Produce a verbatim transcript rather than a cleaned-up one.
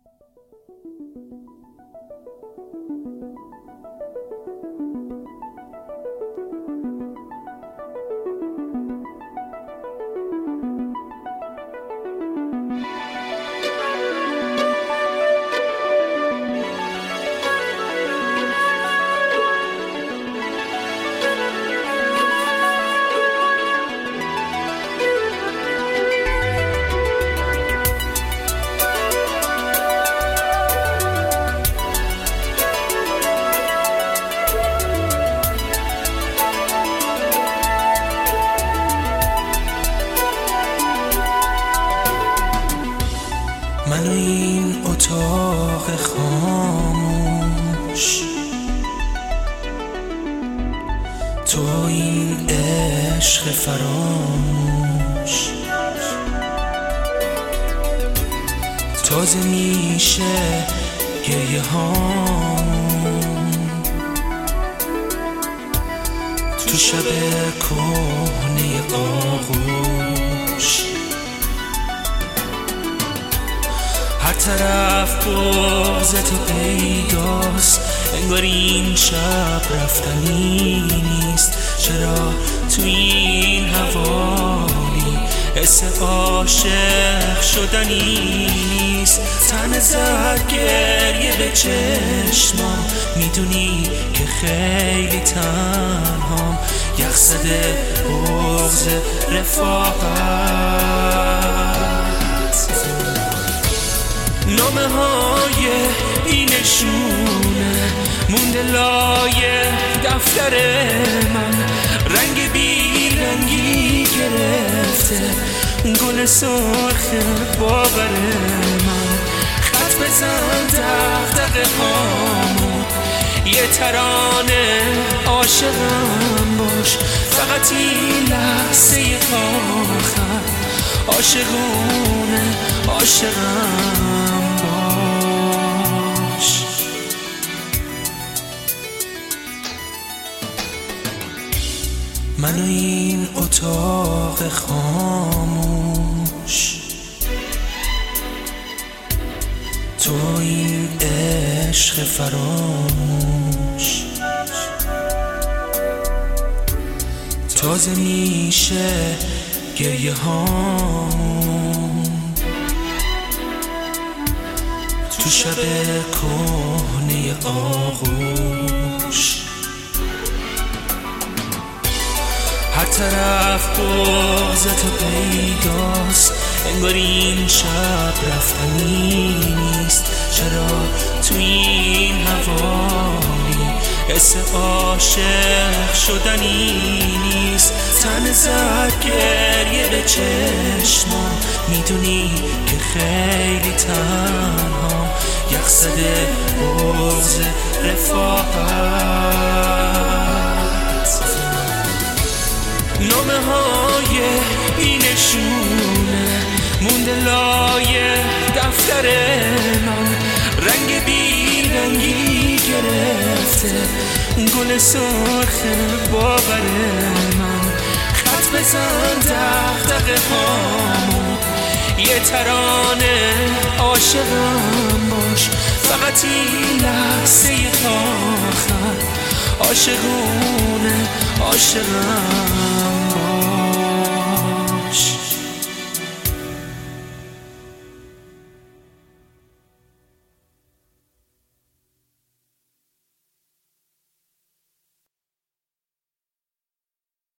من و این اتاق خاموش، تو این عشق فراموش، تازه میشه گریه هامون تو شب کهنه آغوش. هر طرف بغض تو پیداست، انگار این شب رفتنی نیست. چرا تو این حوالی حس عاشق شدنی نیست؟ تن زد گریه به چشمام، میدونی که خیلی تنهام. یخ زده بغض رفاقت، نامه های اینشونه مونده لای دفتر من. رنگ بیرنگی گرفته گل سرخ باور من. خط بزن دغدغه هامون، یه ترانه عاشقم باش. فقط این لحظه آخر عاشقونه عاشقم باش. من و این اتاق خاموش، تو این عشق فراموش، تازه میشه گریه هامون تو شب کهنه آغوش. هر طرف بغض تو پیداست، انگار این شب رفتنی نیست. چرا تو این حوالی حس عاشق شدنی نیست؟ تن زد گریه به چشمام، میدونی که خیلی تنهام. یخ زده بغض رفاقت، نامه های اینشونه مونده لای دفتر من. رنگ بیرنگی گرفته گل سرخ باور من. خط بزن دغدغه هامون، یه ترانه عاشقم باش. فقط این لحظه آخر عاشقونه عاشقم باش.